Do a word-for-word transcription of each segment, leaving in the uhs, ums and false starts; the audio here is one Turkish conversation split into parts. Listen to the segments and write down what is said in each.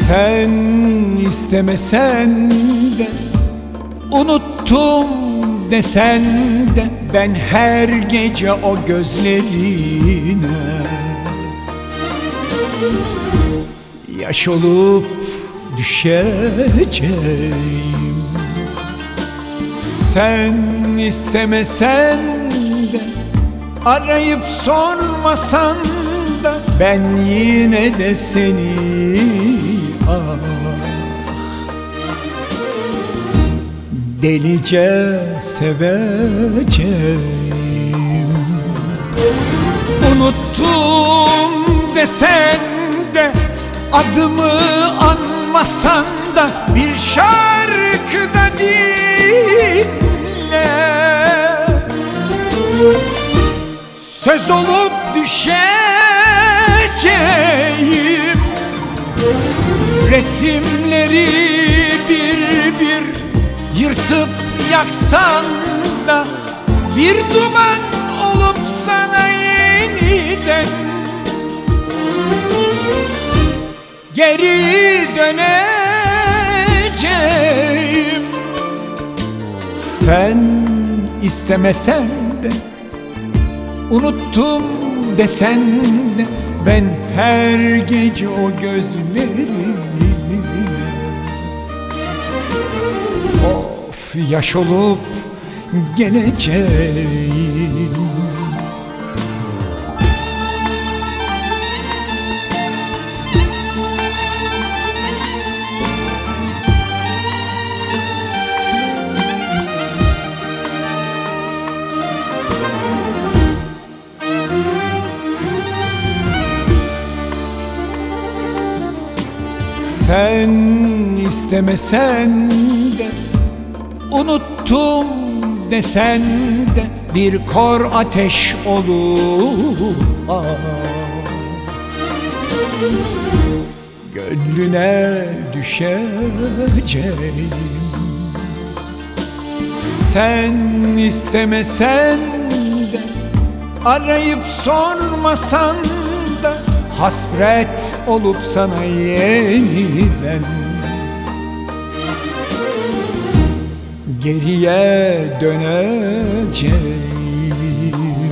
Sen istemesen de, unuttum desen de, ben her gece o gözlerine yaş olup düşeceğim. Sen istemesen de, arayıp sormasan da, ben yine de seni ah delice seveceğim. Unuttum desen de, adımı anmasan da, bir şarkıda dinle. Söz olup düşeceğim, resimleri bir bir yırtıp yaksan da, bir duman olup sana yeniden geri döneceğim. Sen istemesen de, unuttum desen de, ben her gece o gözlerine of yaş olup geleceğim. Sen istemesen de, unuttum desen de, bir kor ateş olur ah, gönlüne düşeceğim. Sen istemesen de, arayıp sormasan da, hasret olup sana yeniden geriye döneceğim.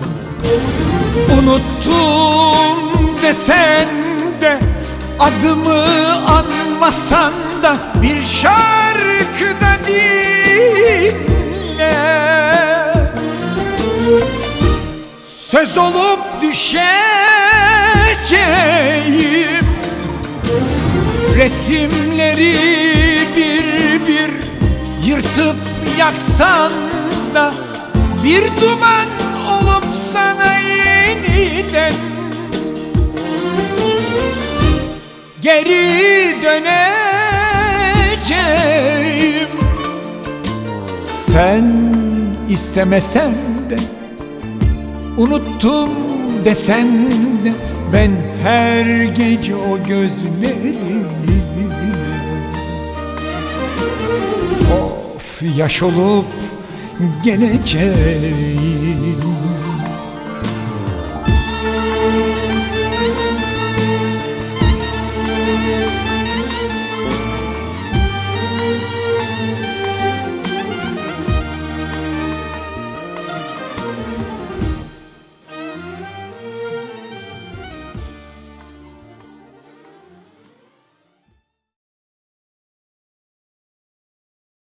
Unuttum desen de, adımı anmasan da, bir şarkıda dinle. Söz olup düşeceğim, resimleri bir bir yırtıp yaksan da, bir duman olup sana yeniden geri döneceğim. Sen istemesen de, unuttum desen de, ben her gece o gözlerine of yaş olup geleceğim.